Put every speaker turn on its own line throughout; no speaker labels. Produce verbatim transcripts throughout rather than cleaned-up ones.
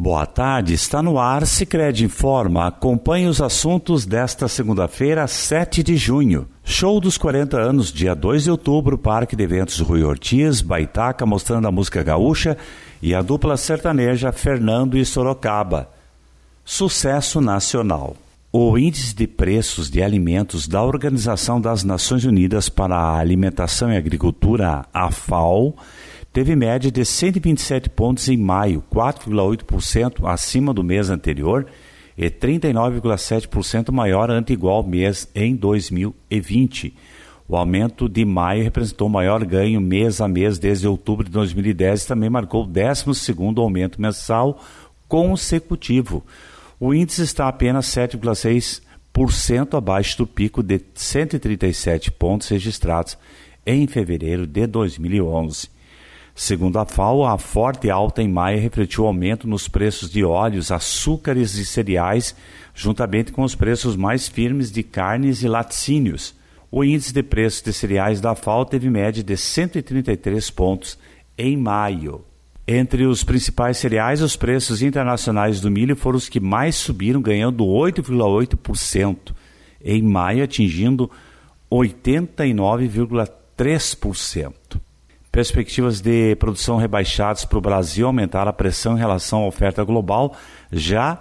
Boa tarde, está no ar Sicredi Informa. Acompanhe os assuntos desta segunda-feira, sete de junho. Show dos quarenta anos, dia dois de outubro, Parque de Eventos Rui Ortiz, Baitaca mostrando a música gaúcha e a dupla sertaneja Fernando e Sorocaba. Sucesso nacional. O Índice de Preços de Alimentos da Organização das Nações Unidas para a Alimentação e Agricultura, a FAO, teve média de cento e vinte e sete pontos em maio, quatro vírgula oito por cento acima do mês anterior e trinta e nove vírgula sete por cento maior ante igual mês em dois mil e vinte. O aumento de maio representou o maior ganho mês a mês desde outubro de dois mil e dez e também marcou o décimo segundo aumento mensal consecutivo. O índice está apenas sete vírgula seis por cento abaixo do pico de cento e trinta e sete pontos registrados em fevereiro de dois mil e onze. Segundo a FAO, a forte alta em maio refletiu aumento nos preços de óleos, açúcares e cereais, juntamente com os preços mais firmes de carnes e laticínios. O índice de preços de cereais da FAO teve média de cento e trinta e três pontos em maio. Entre os principais cereais, os preços internacionais do milho foram os que mais subiram, ganhando oito vírgula oito por cento em maio, atingindo oitenta e nove vírgula três por cento. Perspectivas de produção rebaixadas para o Brasil aumentaram a pressão em relação à oferta global, já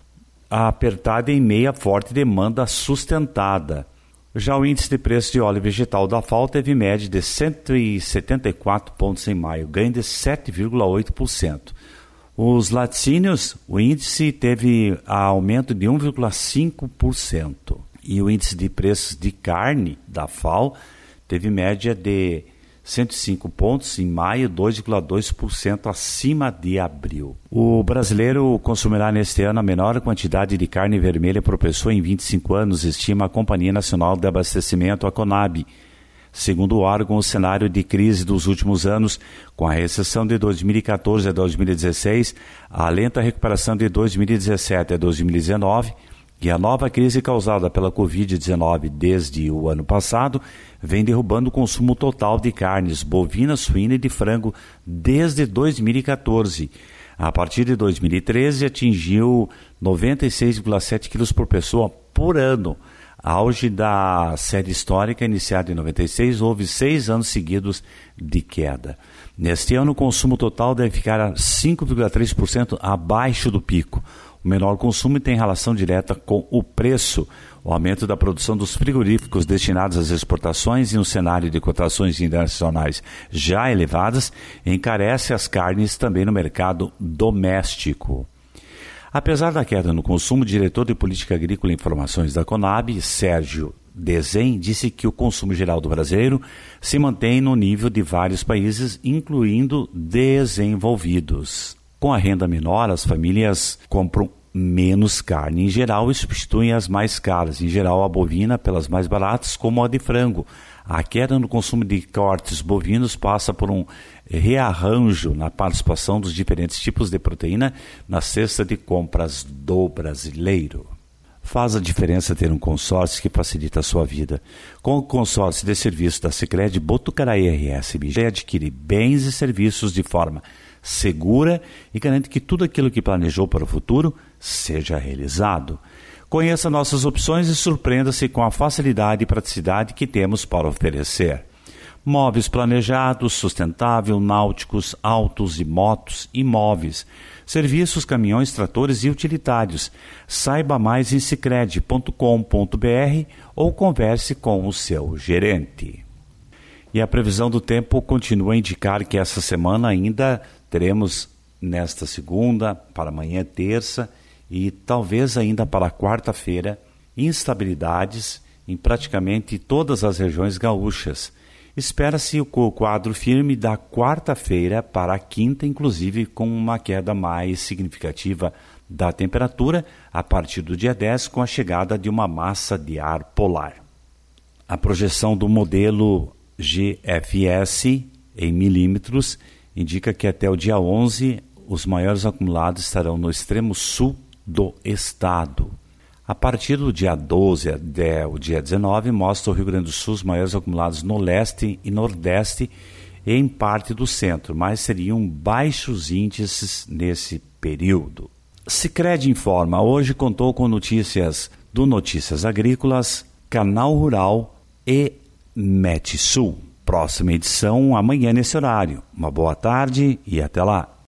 apertada em meio à forte demanda sustentada. Já o índice de preço de óleo vegetal da FAO teve média de cento e setenta e quatro pontos em maio, ganho de sete vírgula oito por cento. Os laticínios, o índice teve aumento de um vírgula cinco por cento. E o índice de preços de carne da FAO teve média de cento e cinco pontos em maio, dois vírgula dois por cento acima de abril. O brasileiro consumirá neste ano a menor quantidade de carne vermelha por pessoa em vinte e cinco anos, estima a Companhia Nacional de Abastecimento, a CONAB. Segundo o órgão, o cenário de crise dos últimos anos, com a recessão de dois mil e catorze a dois mil e dezesseis, a lenta recuperação de dois mil e dezessete a dois mil e dezenove, e a nova crise causada pela covid dezenove desde o ano passado vem derrubando o consumo total de carnes bovina, suína e de frango desde dois mil e catorze. A partir de dois mil e treze atingiu noventa e seis vírgula sete quilos por pessoa por ano. Auge da série histórica iniciada em noventa e seis, houve seis anos seguidos de queda. Neste ano, o consumo total deve ficar a cinco vírgula três por cento abaixo do pico. O menor consumo tem relação direta com o preço. O aumento da produção dos frigoríficos destinados às exportações e um cenário de cotações internacionais já elevadas encarece as carnes também no mercado doméstico. Apesar da queda no consumo, o diretor de Política Agrícola e Informações da CONAB, Sérgio Desen, disse que o consumo geral do brasileiro se mantém no nível de vários países, incluindo desenvolvidos. Com a renda menor, as famílias compram menos carne em geral e substituem as mais caras, em geral a bovina pelas mais baratas, como a de frango. A queda no consumo de cortes bovinos passa por um rearranjo na participação dos diferentes tipos de proteína na cesta de compras do brasileiro. Faz a diferença ter um consórcio que facilita a sua vida. Com o consórcio de serviços da Sicredi Botucaraí R S B G, adquire bens e serviços de forma segura e garante que tudo aquilo que planejou para o futuro seja realizado. Conheça nossas opções e surpreenda-se com a facilidade e praticidade que temos para oferecer. Móveis planejados, sustentável, náuticos, autos e motos, imóveis, serviços, caminhões, tratores e utilitários. Saiba mais em sicredi ponto com ponto br ou converse com o seu gerente. E a previsão do tempo continua a indicar que essa semana ainda teremos nesta segunda, para amanhã terça e talvez ainda para quarta-feira, instabilidades em praticamente todas as regiões gaúchas. Espera-se o quadro firme da quarta-feira para a quinta, inclusive com uma queda mais significativa da temperatura a partir do dia dez, com a chegada de uma massa de ar polar. A projeção do modelo G F S em milímetros indica que até o dia onze os maiores acumulados estarão no extremo sul do estado. A partir do dia doze até o dia dezenove, mostra o Rio Grande do Sul os maiores acumulados no leste e nordeste e em parte do centro, mas seriam baixos índices nesse período. Sicredi Informa hoje contou com notícias do Notícias Agrícolas, Canal Rural e Metsul. Próxima edição amanhã nesse horário. Uma boa tarde e até lá.